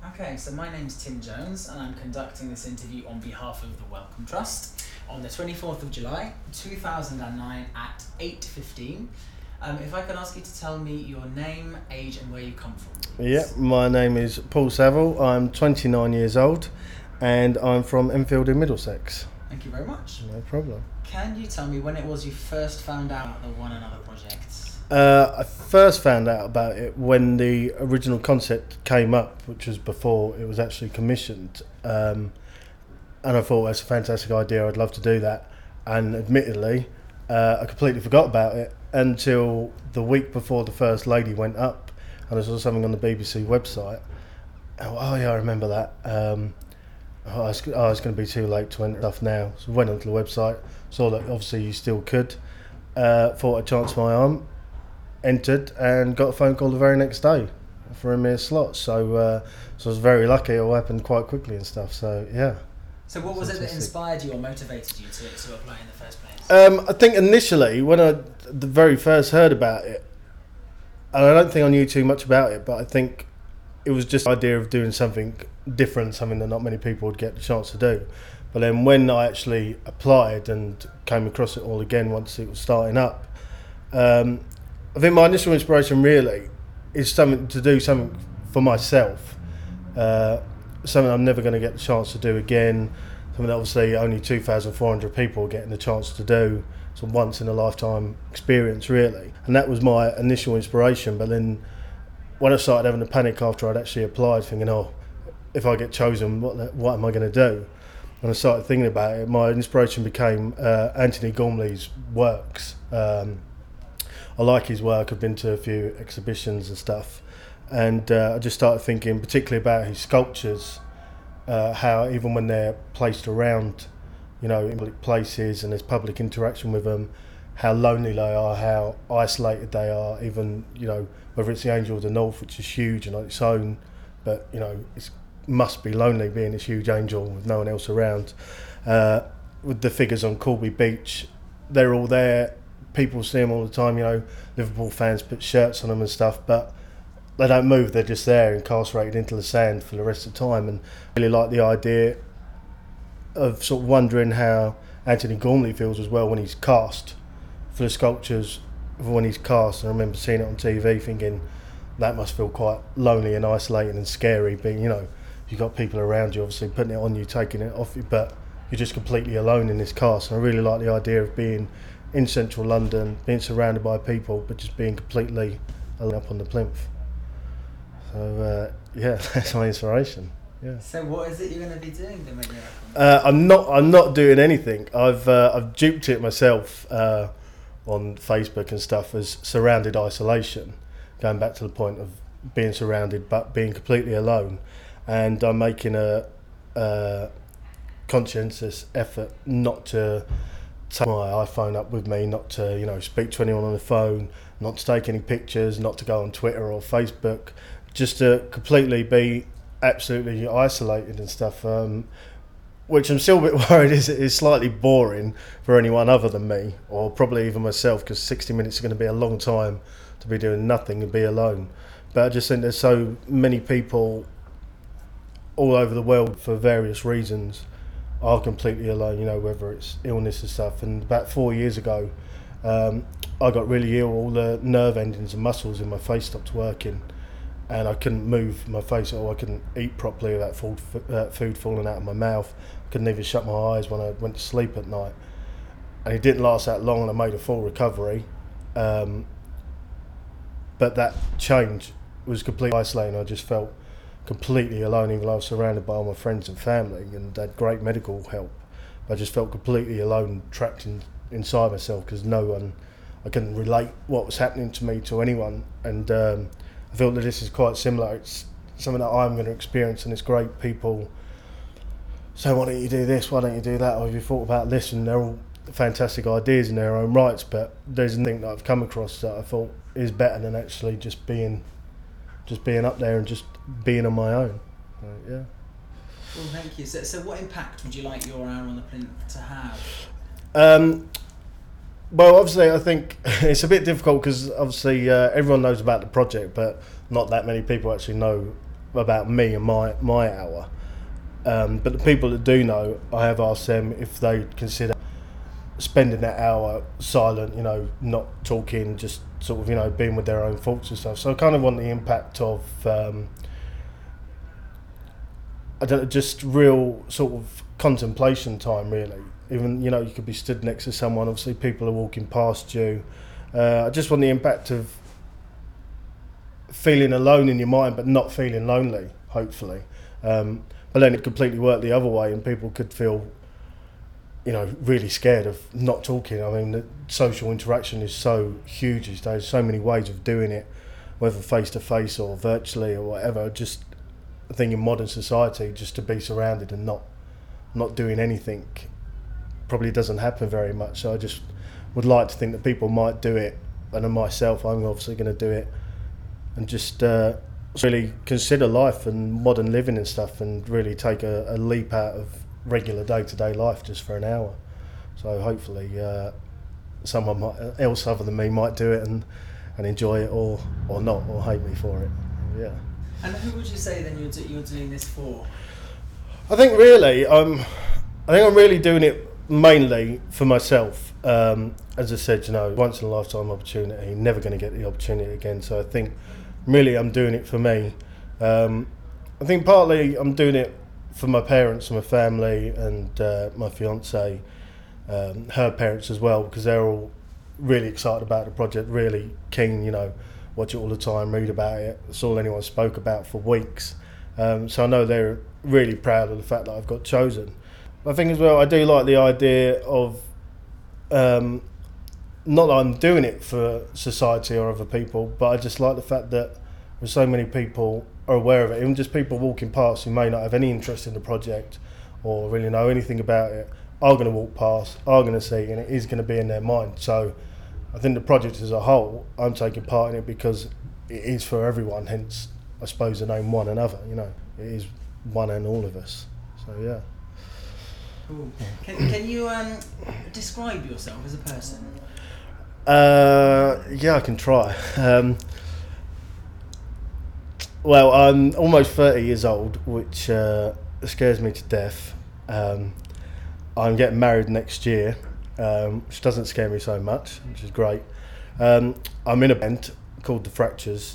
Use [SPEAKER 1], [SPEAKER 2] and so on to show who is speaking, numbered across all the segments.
[SPEAKER 1] Okay, so my name's Tim Jones and I'm conducting this interview on behalf of the Wellcome Trust on the 24th of July 2009 at 8:15. If I could ask you to tell me your name, age and where you come from, please.
[SPEAKER 2] Yeah, my name is Paul Saville. I'm 29 years old and I'm from Enfield in Middlesex.
[SPEAKER 1] Thank you very much.
[SPEAKER 2] No problem.
[SPEAKER 1] Can you tell me when it was you first found out about the One Another project?
[SPEAKER 2] I first found out about it when the original concept came up, which was before it was actually commissioned. And I thought that's a fantastic idea, I'd love to do that. And admittedly, I completely forgot about it until the week before the First Lady went up and I saw something on the BBC website. Oh yeah, I remember that. It's going to be too late to enter stuff now. So I went onto the website, saw that obviously you still could, thought I'd chance my arm, entered and got a phone call the very next day for a mere slot. So I was very lucky. It all happened quite quickly and stuff. So yeah.
[SPEAKER 1] So what was it that inspired you or motivated you to apply in the first place?
[SPEAKER 2] I think initially when I the very first heard about it, and I don't think I knew too much about it, but I think it was just the idea of doing something different, something that not many people would get the chance to do. But then when I actually applied and came across it all again once it was starting up, I think my initial inspiration really is something for myself, something I'm never going to get the chance to do again, something that obviously only 2,400 people are getting the chance to do. It's a once in a lifetime experience really, and that was my initial inspiration. But then when I started having a panic after I'd actually applied, thinking, oh, if I get chosen, what am I going to do? And I started thinking about it, my inspiration became Antony Gormley's works. I like his work, I've been to a few exhibitions and stuff, and I just started thinking particularly about his sculptures, how even when they're placed around, in public places and there's public interaction with them, how lonely they are, how isolated they are, even, whether it's the Angel of the North, which is huge and on its own, but, it must be lonely being this huge angel with no one else around. With the figures on Corby Beach, they're all there. People see them all the time, Liverpool fans put shirts on them and stuff, but they don't move, they're just there incarcerated into the sand for the rest of the time. And I really like the idea of sort of wondering how Antony Gormley feels as well when he's cast for the sculptures, when he's cast. And I remember seeing it on TV thinking that must feel quite lonely and isolating and scary, being, you've got people around you obviously putting it on you, taking it off you, but you're just completely alone in this cast. And I really like the idea of being in central London, being surrounded by people, but just being completely alone up on the plinth. So yeah, that's my inspiration. Yeah.
[SPEAKER 1] So what is it you're going to be doing then when you're
[SPEAKER 2] I'm not doing anything. I've duped it myself on Facebook and stuff as surrounded isolation, going back to the point of being surrounded but being completely alone. And I'm making a conscientious effort not to take my iPhone up with me, not to speak to anyone on the phone, not to take any pictures, not to go on Twitter or Facebook, just to completely be absolutely isolated and stuff, which I'm still a bit worried is slightly boring for anyone other than me, or probably even myself, because 60 minutes is going to be a long time to be doing nothing and be alone. But I just think there's so many people all over the world for various reasons are completely alone, whether it's illness and stuff. And about 4 years ago, I got really ill. All the nerve endings and muscles in my face stopped working, and I couldn't move my face at all. I couldn't eat properly without food falling out of my mouth. I couldn't even shut my eyes when I went to sleep at night. And it didn't last that long, and I made a full recovery. But that change was completely isolating. I just felt completely alone, even though I was surrounded by all my friends and family and had great medical help. I just felt completely alone, trapped inside myself, because I couldn't relate what was happening to me to anyone. And I feel that this is quite similar. It's something that I'm going to experience, and it's great. People say, why don't you do this, why don't you do that, or have you thought about this? And they're all fantastic ideas in their own rights, but there's nothing that I've come across that I thought is better than actually just being up there and just being on my own. Yeah.
[SPEAKER 1] Well, thank you. So what impact would you like your hour on the plinth to have?
[SPEAKER 2] Well, obviously, I think it's a bit difficult because obviously everyone knows about the project, but not that many people actually know about me and my hour. But the people that do know, I have asked them if they consider spending that hour silent, not talking, just sort of, being with their own thoughts and stuff. So I kind of want the impact of, just real sort of contemplation time, really. Even, you could be stood next to someone, obviously people are walking past you. I just want the impact of feeling alone in your mind, but not feeling lonely, hopefully. But then it completely worked the other way, and people could feel, really scared of not talking. I mean, the social interaction is so huge these days, so many ways of doing it, whether face-to-face or virtually or whatever. Just, I think in modern society, just to be surrounded and not doing anything probably doesn't happen very much. So I just would like to think that people might do it, and myself, I'm obviously going to do it, and just really consider life and modern living and stuff, and really take a leap out of regular day-to-day life just for an hour. So hopefully someone else other than me might do it and enjoy it, or not, or hate me for it. Yeah.
[SPEAKER 1] And who would you say then you're doing this for?
[SPEAKER 2] I think really I'm really doing it mainly for myself. As I said, once in a lifetime opportunity, never going to get the opportunity again. So I think really I'm doing it for me. I think partly I'm doing it for my parents and my family, and my fiance, her parents as well, because they're all really excited about the project, really keen, watch it all the time, read about it. It's all anyone spoke about for weeks. So I know they're really proud of the fact that I've got chosen. I think as well, I do like the idea of, not that I'm doing it for society or other people, but I just like the fact that so many people are aware of it, even just people walking past who may not have any interest in the project or really know anything about it, are going to walk past, are going to see, and it is going to be in their mind. So I think the project as a whole, I'm taking part in it because it is for everyone, hence I suppose the name One Another, it is one and all of us. So yeah.
[SPEAKER 1] Cool. Can you describe yourself as a person?
[SPEAKER 2] Yeah, I can try. Well, I'm almost 30 years old, which scares me to death. I'm getting married next year, which doesn't scare me so much, which is great. I'm in a band called The Fractures.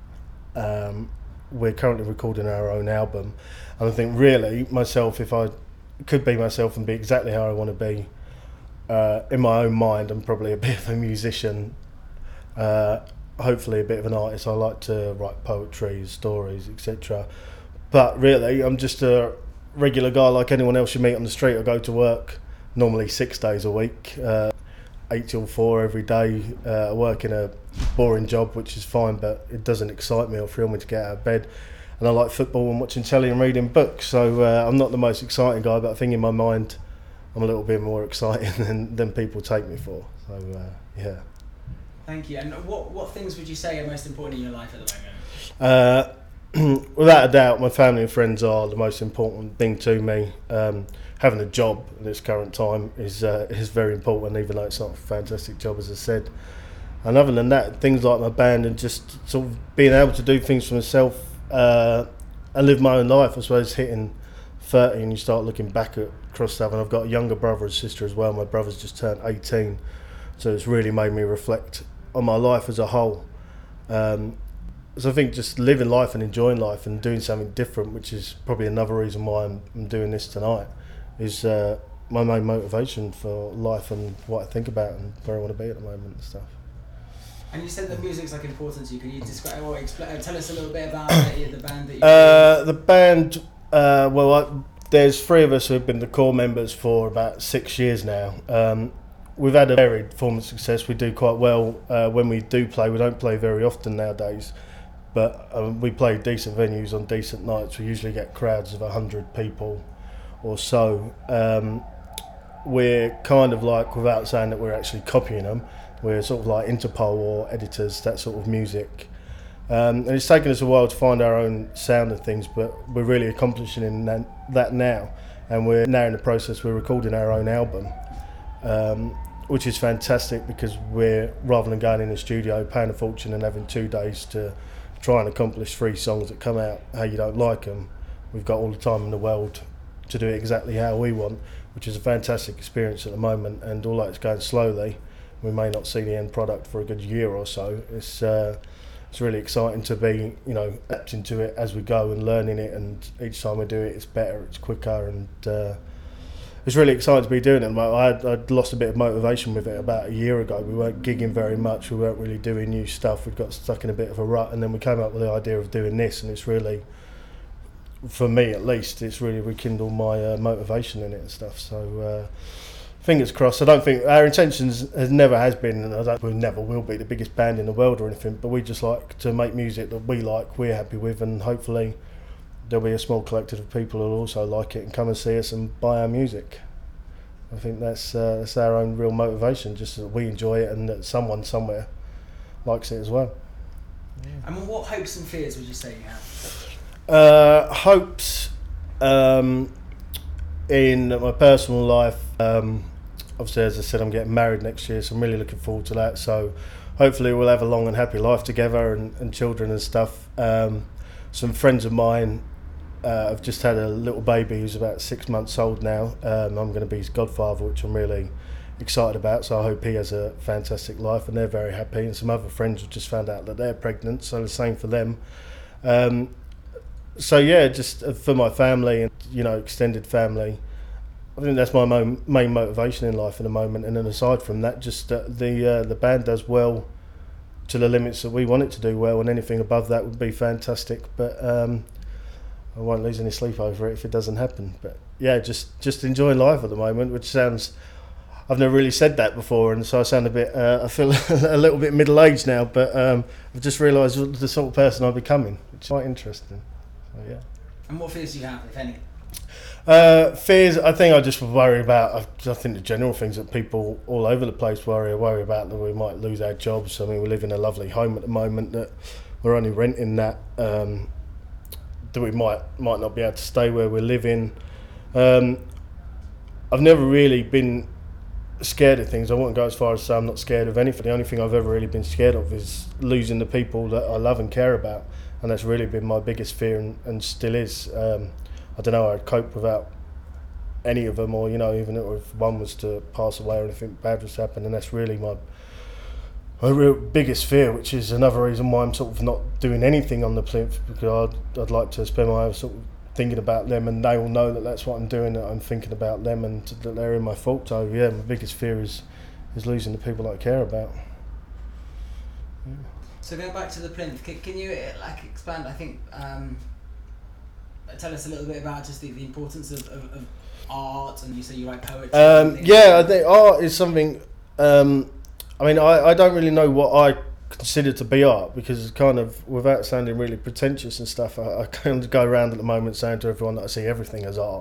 [SPEAKER 2] We're currently recording our own album, and I think really myself, if I could be myself and be exactly how I want to be, in my own mind, I'm probably a bit of a musician, hopefully a bit of an artist. I like to write poetry, stories, etc. But really, I'm just a regular guy like anyone else you meet on the street. I go to work normally 6 days a week, 8 till 4 every day. I work in a boring job, which is fine, but it doesn't excite me or thrill me to get out of bed. And I like football and watching telly and reading books. So I'm not the most exciting guy, but I think in my mind I'm a little bit more exciting than people take me for. So yeah.
[SPEAKER 1] Thank you. And what things would you say are most important in your life at the
[SPEAKER 2] moment? Without a doubt, my family and friends are the most important thing to me. Having a job at this current time is very important, even though it's not a fantastic job, as I said. And other than that, things like my band and just sort of being able to do things for myself and live my own life. I suppose hitting 30 and you start looking back across stuff, and I've got a younger brother and sister as well. My brother's just turned 18, so it's really made me reflect on my life as a whole. So I think just living life and enjoying life and doing something different, which is probably another reason why I'm doing this tonight, is my main motivation for life and what I think about and where I want to be at the moment and stuff.
[SPEAKER 1] And you said that music's like important to you. Can you describe or tell us a little bit about the band that you
[SPEAKER 2] the band, there's 3 of us who have been the core members for about 6 years now. We've had a varied form of success. We do quite well when we do play. We don't play very often nowadays, but we play decent venues on decent nights. We usually get crowds of 100 people or so. We're kind of like, without saying that we're actually copying them, we're sort of like Interpol or Editors, that sort of music. And it's taken us a while to find our own sound and things, but we're really accomplishing in that now. And we're now in the process, we're recording our own album, which is fantastic because we're, rather than going in the studio, paying a fortune and having 2 days to try and accomplish 3 songs that come out how you don't like them. We've got all the time in the world to do it exactly how we want, which is a fantastic experience at the moment, and although it's going slowly, we may not see the end product for a good year or so. It's really exciting to be, adapting to it as we go and learning it, and each time we do it, it's better, it's quicker, and it's really exciting to be doing it. I'd lost a bit of motivation with it about a year ago. We weren't gigging very much, we weren't really doing new stuff, we'd got stuck in a bit of a rut, and then we came up with the idea of doing this, and it's really, for me at least, it's really rekindled my motivation in it and stuff. So fingers crossed. I don't think our intentions never has been, and we never will be the biggest band in the world or anything, but we just like to make music that we like, we're happy with, and hopefully there'll be a small collective of people who'll also like it and come and see us and buy our music. I think that's our own real motivation, just that we enjoy it and that someone somewhere likes it as well.
[SPEAKER 1] Yeah. And what hopes and fears would you say you have?
[SPEAKER 2] Hopes in my personal life, obviously, as I said, I'm getting married next year, so I'm really looking forward to that. So hopefully we'll have a long and happy life together, and children and stuff. Some friends of mine have just had a little baby who's about 6 months old now. I'm going to be his godfather, which I'm really excited about, so I hope he has a fantastic life, and they're very happy. And some other friends have just found out that they're pregnant, so the same for them. So yeah, just for my family and extended family, I think that's my main motivation in life at the moment. And then aside from that, just the band does well to the limits that we want it to do well, and anything above that would be fantastic. But I won't lose any sleep over it if it doesn't happen. But yeah, just enjoying life at the moment, which sounds, I've never really said that before, and so I sound a bit, I feel a little bit middle-aged now, but I've just realised the sort of person I'm becoming, which is quite interesting. So yeah.
[SPEAKER 1] And what fears do you have, if any?
[SPEAKER 2] Fears, I think I just worry about, I think the general things that people all over the place worry about, that we might lose our jobs. I mean, we live in a lovely home at the moment, that we're only renting that, that we might not be able to stay where we're living. I've never really been scared of things. I wouldn't go as far as to say I'm not scared of anything. The only thing I've ever really been scared of is losing the people that I love and care about, and that's really been my biggest fear, and still is. I don't know how I'd cope without any of them, or even if one was to pass away or anything bad was to happen, and that's really my real biggest fear, which is another reason why I'm sort of not doing anything on the plinth, because I'd like to spend my life sort of thinking about them, and they will know that that's what I'm doing, that I'm thinking about them and that they're in my fault. So yeah, my biggest fear is losing the people that I care about. Yeah.
[SPEAKER 1] So going back to the plinth, can you expand, I think, tell us a little bit about just the importance of art, and you say you write poetry.
[SPEAKER 2] Yeah, I think art is something, I mean, I don't really know what I consider to be art, because it's kind of, without sounding really pretentious and stuff, I kind of go around at the moment saying to everyone that I see everything as art.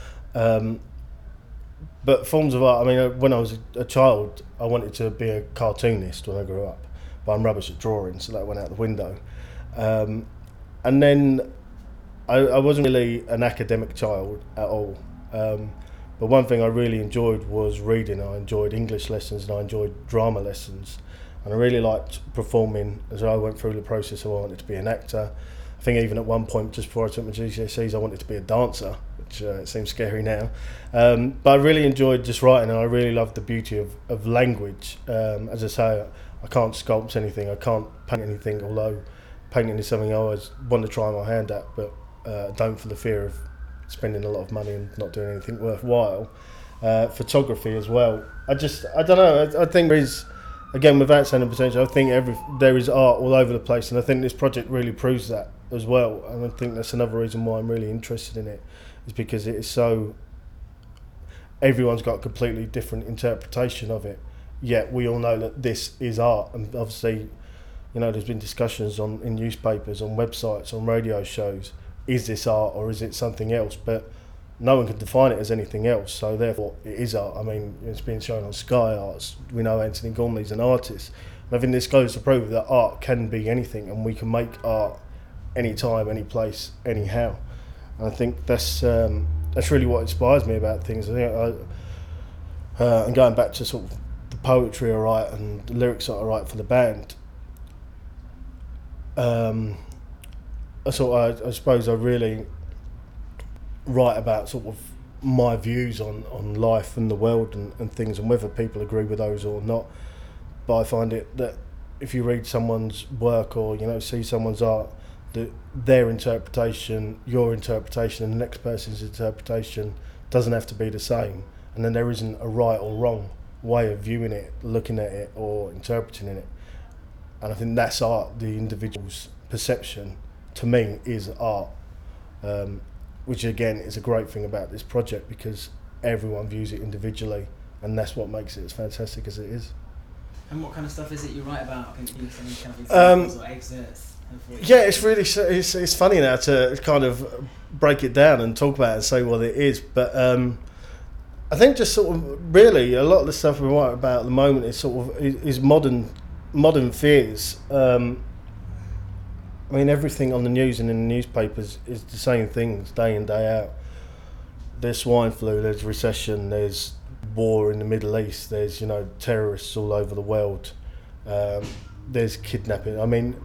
[SPEAKER 2] But forms of art, I mean, when I was a child, I wanted to be a cartoonist when I grew up, but I'm rubbish at drawing, so that went out the window. And then I wasn't really an academic child at all. But one thing I really enjoyed was reading. I enjoyed English lessons and I enjoyed drama lessons. And I really liked performing as I went through the process. I wanted to be an actor. I think even at one point, just before I took my GCSEs, I wanted to be a dancer, which it seems scary now. But I really enjoyed just writing, and I really loved the beauty of language. As I say, I can't sculpt anything, I can't paint anything, although painting is something I always want to try my hand at, but don't, for the fear of spending a lot of money and not doing anything worthwhile. Photography as well. I don't know, I think there is, again, without sounding potential, I think there is art all over the place, and I think this project really proves that as well. And I think that's another reason why I'm really interested in it, is because it is so, everyone's got a completely different interpretation of it, yet we all know that this is art. And obviously, there's been discussions in newspapers, on websites, on radio shows, is this art or is it something else? But no one can define it as anything else, so therefore it is art. I mean, it's been shown on Sky Arts. We know Anthony Gormley's an artist. And I think this goes to prove that art can be anything, and we can make art anytime, any place, anyhow. And I think that's really what inspires me about things. I think and going back to sort of the poetry I write and the lyrics that I write for the band, I suppose I really write about sort of my views on life and the world and things, and whether people agree with those or not. But I find it that if you read someone's work or see someone's art, that their interpretation, your interpretation, and the next person's interpretation doesn't have to be the same, and then there isn't a right or wrong way of viewing it, looking at it, or interpreting it. And I think that's art. The individual's perception, to me, is art. Which again is a great thing about this project, because everyone views it individually, and that's what makes it as fantastic as it is.
[SPEAKER 1] And what kind of stuff is it you write about? Can you give some kind of examples or excerpts?
[SPEAKER 2] Yeah, it's really it's funny now to kind of break it down and talk about it and say what it is, but I think just sort of really a lot of the stuff we write about at the moment is sort of is modern fears. I mean, everything on the news and in the newspapers is the same things day in, day out. There's swine flu, there's recession, there's war in the Middle East, there's, terrorists all over the world, there's kidnapping. I mean,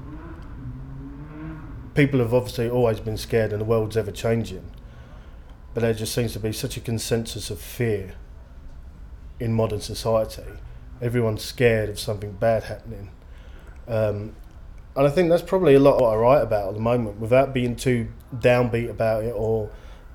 [SPEAKER 2] people have obviously always been scared and the world's ever changing, but there just seems to be such a consensus of fear in modern society. Everyone's scared of something bad happening. And I think that's probably a lot of what I write about at the moment, without being too downbeat about it, or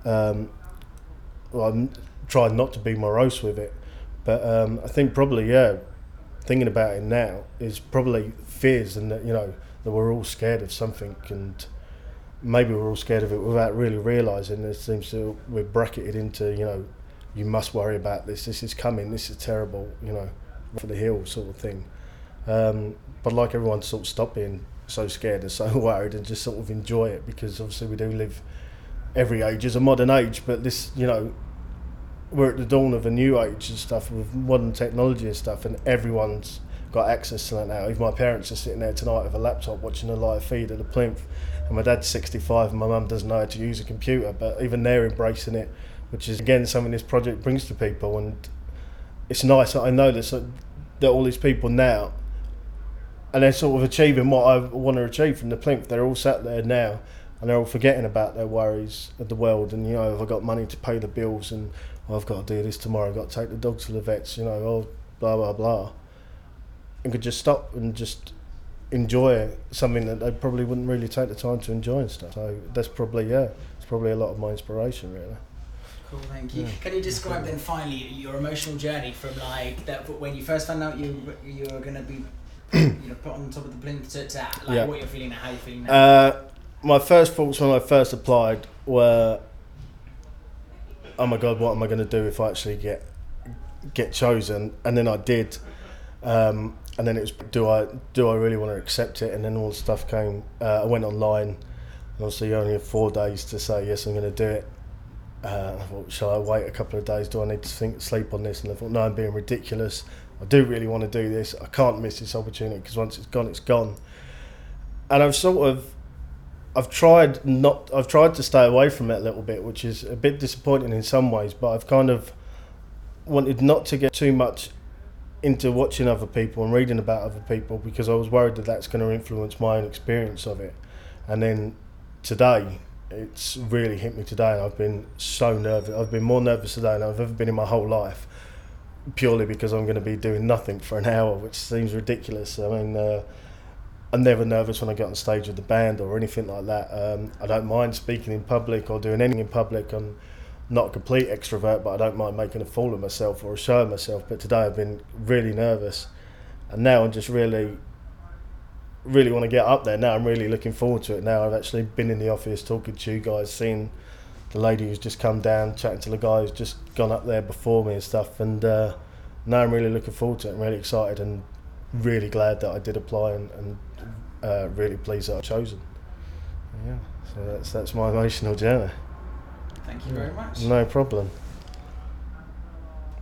[SPEAKER 2] I'm trying not to be morose with it. But I think probably, thinking about it now is probably fears, and that that we're all scared of something, and maybe we're all scared of it without really realising. It seems to we're bracketed into you must worry about this. This is coming. This is terrible. For the hill sort of thing. But like everyone, sort of stop being so scared and so worried and just sort of enjoy it, because obviously we do live, every age is a modern age, but this, we're at the dawn of a new age and stuff with modern technology and stuff, and everyone's got access to that now. Even my parents are sitting there tonight with a laptop watching a live feed at the plinth, and my dad's 65 and my mum doesn't know how to use a computer, but even they're embracing it, which is again something this project brings to people. And it's nice. I know that all these people now, and they're sort of achieving what I want to achieve from the plinth. They're all sat there now, and they're all forgetting about their worries of the world. And have I got money to pay the bills? And I've got to do this tomorrow. I've got to take the dogs to the vets. Blah blah blah, and could just stop and just enjoy something that they probably wouldn't really take the time to enjoy and stuff. So that's probably it's probably a lot of my inspiration, really.
[SPEAKER 1] Cool, thank you. Yeah. Can you describe then finally your emotional journey from like that, when you first found out you were going to be put on top of the plinth to what you're feeling now, how you're feeling now?
[SPEAKER 2] My first thoughts when I first applied were, oh my God, what am I going to do if I actually get chosen? And then I did, and then it was, do I really want to accept it? And then all the stuff came. I went online, and obviously you only have 4 days to say yes, I'm going to do it. I thought, shall I wait a couple of days? Do I need to sleep on this? And I thought, no, I'm being ridiculous. I do really want to do this. I can't miss this opportunity, because once it's gone, it's gone. And I've tried to stay away from it a little bit, which is a bit disappointing in some ways, but I've kind of wanted not to get too much into watching other people and reading about other people, because I was worried that that's going to influence my own experience of it. And then today, it's really hit me today, and I've been so nervous. I've been more nervous today than I've ever been in my whole life, purely because I'm going to be doing nothing for an hour, which seems ridiculous. I mean, I'm never nervous when I get on stage with the band or anything like that. I don't mind speaking in public or doing anything in public. I'm not a complete extrovert, but I don't mind making a fool of myself or a show of myself. But today I've been really nervous, and now I'm just really want to get up there. Now I'm really looking forward to it. Now I've actually been in the office talking to you guys, seeing the lady who's just come down, chatting to the guy who's just gone up there before me and stuff, and now I'm really looking forward to it. I'm really excited and really glad that I did apply, and really pleased that I've chosen. Yeah, so that's my emotional journey.
[SPEAKER 1] Thank you very much.
[SPEAKER 2] No problem.